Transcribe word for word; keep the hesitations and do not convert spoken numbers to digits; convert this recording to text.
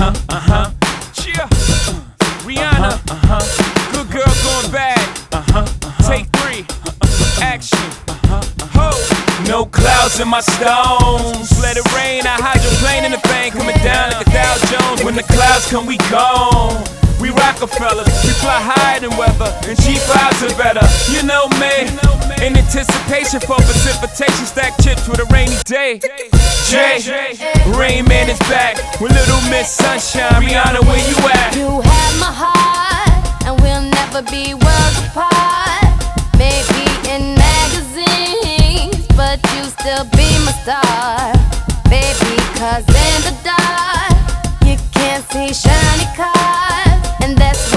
Uh-huh, uh-huh. Yeah. Rihanna, uh-huh. Good girl going bad. Uh-huh, uh-huh. Take three. Action. Uh-huh, uh-huh. No clouds in my stones. Let it rain. I hydroplane in the bank. Coming down like the Dow Jones. When the clouds come, we gone. We Rockefellers, we fly higher than weather, and G fives are better. You know me, in anticipation for precipitation, stack chips with a rainy day. Jay, Rain Man is back with Little Miss Sunshine. Rihanna, where you at? You have my heart, and we'll never be worlds apart. Maybe in magazines, but you still be my star. Baby, cause in the dark, you can't see shiny cars. And that's